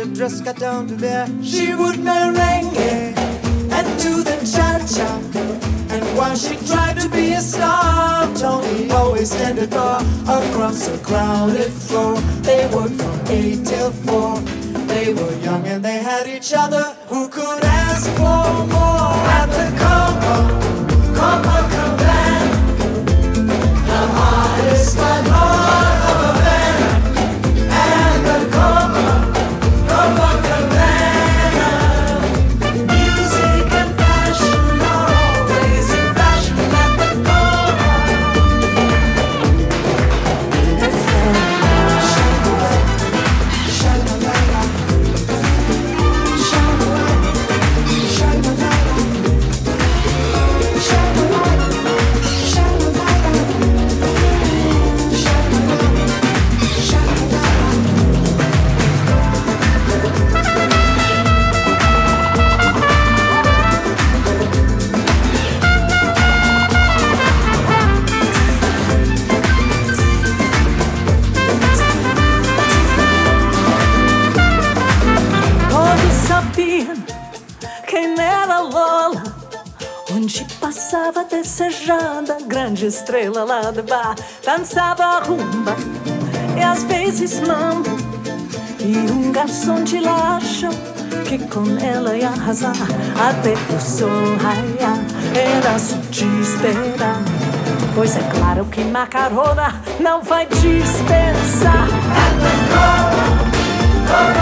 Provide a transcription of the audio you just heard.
dress got down to there. She would merengue and do the cha-cha. And while she tried to be a star, Tony always tended bar across a crowded floor. They worked from 8 till 4. They were young and they had each other. Who could ask for more? At the Copacabana, the hottest by heart of a man. And the Copacabana, music and passion are always in fashion at the quem era Lola, onde passava desejada, grande estrela lá do bar, dançava rumba e às vezes mambo. E um garçom de lá achou que com ela ia arrasar até o sol raiar. Era só de esperar, pois é claro que Macarona não vai dispensar. At the